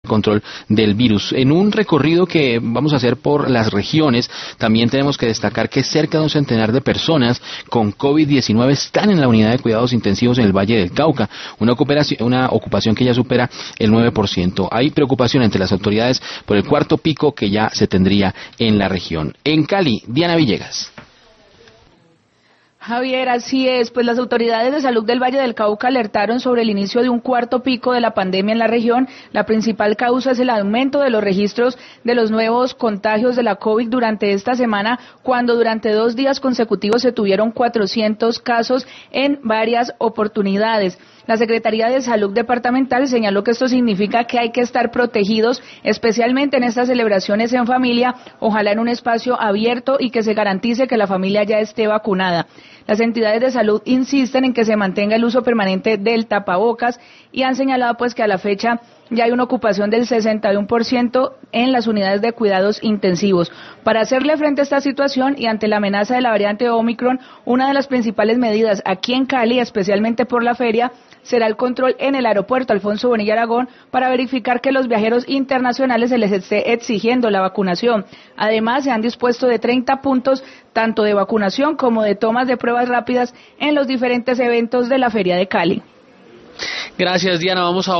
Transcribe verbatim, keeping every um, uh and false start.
control del virus. En un recorrido que vamos a hacer por las regiones, también tenemos que destacar que cerca de un centenar de personas con COVID diecinueve están en la unidad de cuidados intensivos en el Valle del Cauca, una ocupación, una ocupación que ya supera el nueve por ciento. Hay preocupación entre las autoridades por el cuarto pico que ya se tendría en la región. En Cali, Diana Villegas. Javier, así es, pues las autoridades de salud del Valle del Cauca alertaron sobre el inicio de un cuarto pico de la pandemia en la región. La principal causa es el aumento de los registros de los nuevos contagios de la COVID durante esta semana, cuando durante dos días consecutivos se tuvieron cuatrocientos casos en varias oportunidades. La Secretaría de Salud Departamental señaló que esto significa que hay que estar protegidos, especialmente en estas celebraciones en familia, ojalá en un espacio abierto y que se garantice que la familia ya esté vacunada. Las entidades de salud insisten en que se mantenga el uso permanente del tapabocas y han señalado pues que a la fecha ya hay una ocupación del sesenta y uno por ciento en las unidades de cuidados intensivos. Para hacerle frente a esta situación y ante la amenaza de la variante Omicron, una de las principales medidas aquí en Cali, especialmente por la feria, será el control en el aeropuerto Alfonso Bonilla Aragón para verificar que los viajeros internacionales se les esté exigiendo la vacunación. Además, se han dispuesto de treinta puntos tanto de vacunación como de tomas de pruebas rápidas en los diferentes eventos de la Feria de Cali. Gracias, Diana. Vamos a